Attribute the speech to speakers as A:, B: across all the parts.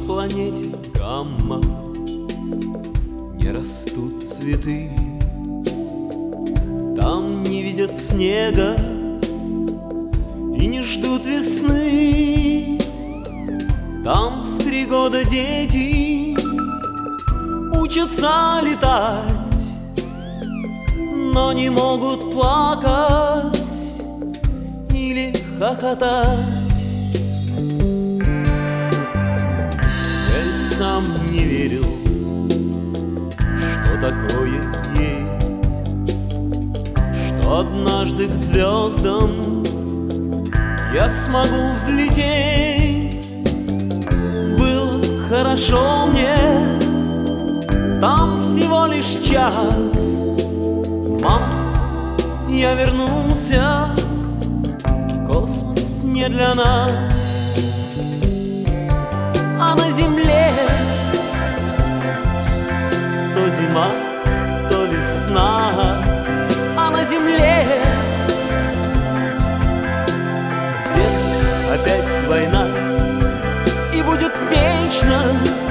A: планете Гамма не растут цветы, там не видят снега и не ждут весны. Там в 3 года дети учатся летать, но не могут плакать или хохотать. Я и сам не верил, что такое есть, что однажды к звездам я смогу взлететь. Было хорошо мне там всего лишь час. Мам, я вернулся, космос не для нас. А на земле то зима, то весна. А на земле где-то опять война, и будет вечно.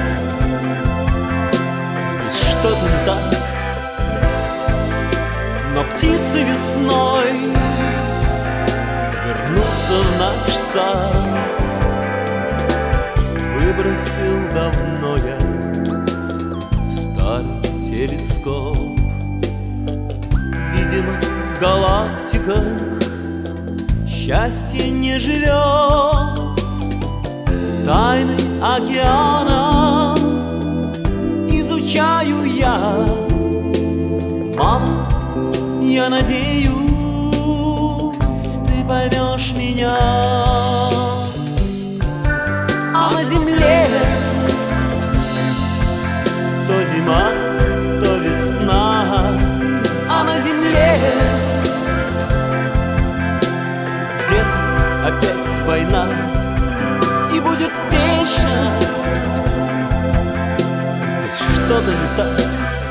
A: Здесь что-то не так, но птицы весной вернутся в наш сад. Выбросил давно я старый телескоп. Видимо, в галактиках счастье не живет. Тайны океана изучаю я. Мама, я надеюсь, ты поймешь меня. А на земле то зима, то весна. А на земле где-то опять война, и будет вечно. Здесь что-то не так,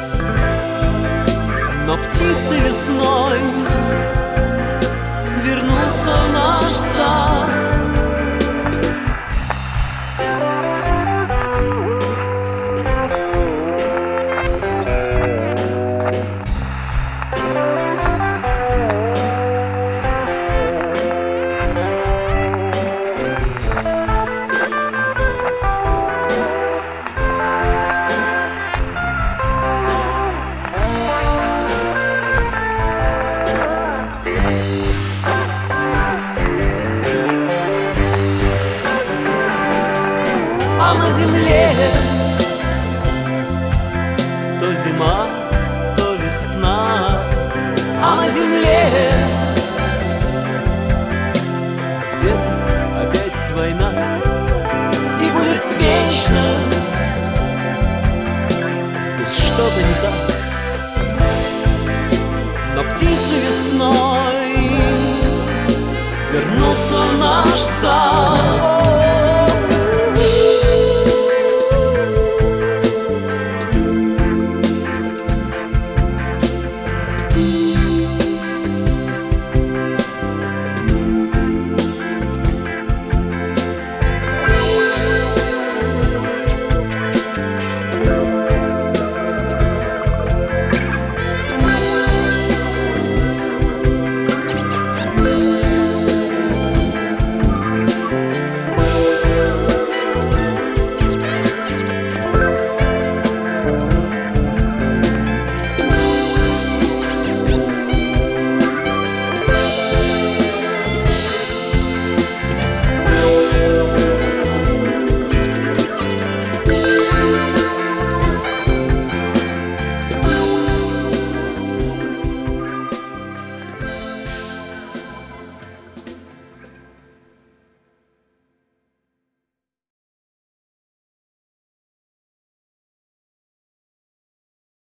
A: но птицы весной вернутся в наш сад. А на земле то зима, то весна. А на земле где-то опять война, и будет вечно. Здесь что-то не так, но птицы весной вернутся в наш сад.